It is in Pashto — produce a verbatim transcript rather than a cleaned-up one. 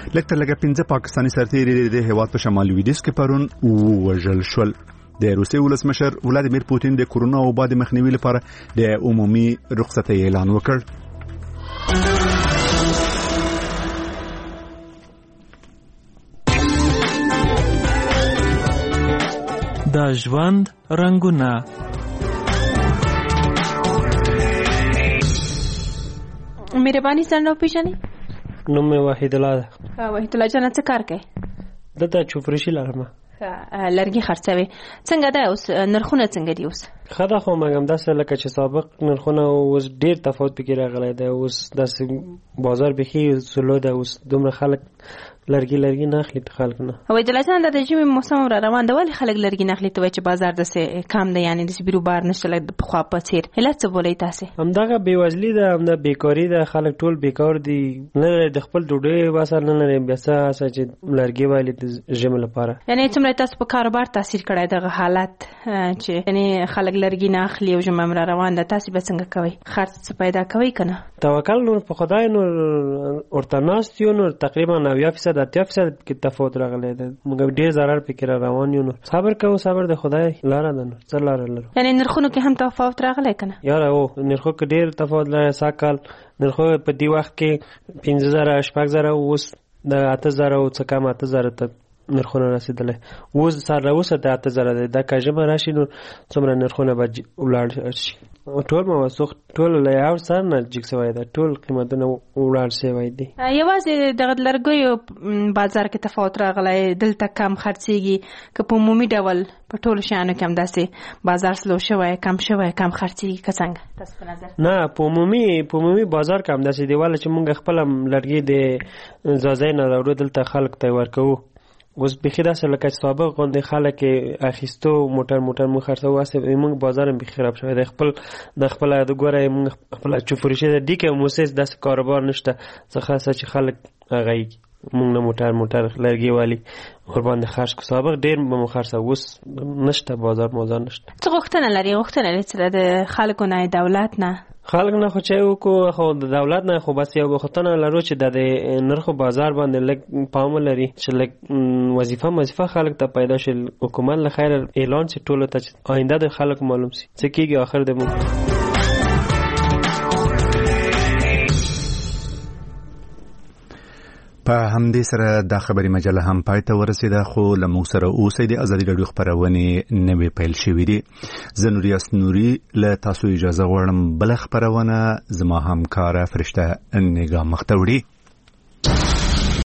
لږ تر لږه پنځه پاکستاني سرتیري د هیواد په شمال لویدیځ کې پرون ووژل شول. د روسیې ولسمشر ولادیمیر پوتین د کورونا وبا د مخنیوي لپاره د عمومي رخصتۍ اعلان وکړ. د ژوند رنګونه. مهرباني سره نو پیژنې؟ نوم مې وحید الله ده. وحید الله جان څه کار کوي؟ دلته چوپرشي لرم. لرګي خرڅوي. څنګه ده اوس نرخونه څنګه دي اوس؟ ښه ده خو مګم داسې لکه چې سابق نرخونه اوس ډېر تفاوت پکې راغلی دی. اوس داسې بازار بیخي سلو ده. اوس دومره خلک لرګي لرګي نه اخلي ته خلک نه. وحید الله جان د ژمي موسم را روان دی، ولې خلک لرګي نه اخلي ته وایي چې بازار داسې کم دی، یعنې داسې بیروبار نشته لکه پخوا په څېر؟ علت څه بولئ تاسې؟ همدغه بېوزلي ده، همدا بېکاري ده. خلک ټول بېکار دي، نه لري د خپل ډوډۍ بس نه لري، بیا څه هڅه چې لرګي والي د ژمي لپاره. یعنې څومره تاسو په کاروبار تاثیر کړی دغه حالت چې یعنې خلک لرګي نه اخلي او ژمی را روان ده؟ تاسې به څنګه کوئ؟ خرڅ څه پیدا کوئ که نه؟ توکل نور په خدای، نور ورته ناست یو، نور تقریبا اویا فیصد اتیا فیصد کې تفاوت راغلی دی. موږ ډېر ضرر پکې را روان یو. نور صبر کوو، صبر د خدای لاره ده، نور څه لاره لرو. یعنې نرخونو کې هم تفاوت راغلی که نه؟ یاره او نرخو کې ډېر تفاوت لري. سږ کال نرخو په دې وخت کې پنځه زره شپږ زره اوس د اته زره او څه کم اته زره ته نرخونه رسېدلی. اوس سر راوسه د اته زره دی. دا که ژمی راشي نو څومره نرخونه به ولاړ شي. ټول موثق ټول له یو سر نه جګ شوی ده، ټول قیمتونه ولاړ شوی دي. یوازې دغه لرګیو بازار کې تفاوت راغلی، دلته کم خرڅېږي که په عمومي ډول په ټولو شیانو کې هم داسې بازار سلو شوی، کم شوی، کم خرڅېږي که څنګه تاسو په نظر؟ نه، په عمومي په عمومي بازار کې هم داسې دی، ولې چې موږ خپل لرګي د ځاځی نه راوړو دلته خلک ته ورکوو. اوس بیخي داسې لکه چې سابق غوندې خلک اخیستو موټر موټر موږ خرڅوو، هسې موږ بازار هم بیخي خراب شوی دی. خپل د خپله د ګوره موږ خپله چوپرشي ده دي که موسس داسې کاروبار نشته څه خاصه چې خلک هغه موږ نه موټر موټر لرګي والي ورباندې خرڅ کړو. سابق ډېر به مو خرڅوو، اوس نشته، بازار موزار نشته. څه غوښتنه لري؟ غوښتنه لري چې د خلکو نه، دولت نه؟ خلک نه خو چې وکړو، خو د دولت نه خو بس یو غوښتنه لرو چې د نرخو بازار باندې لږ پام ولري، چې لږ وظیفه وظیفه خلک ته پیدا شي. حکومت له خیر اعلان شي ټولو ته چې آینده د خلکو معلوم شي څه کېږي آخر د موږ. په همدې سره دا خبري مجله هم پای ته ورسېده، خو له موږ سره اوسئ. د ازادي راډیو خپرونې نوې پیل شوې دي. زه نوریاس نوري له تاسو اجازه غواړم بله خپرونه زما همکاره فرشته نګاه مخ ته وړي.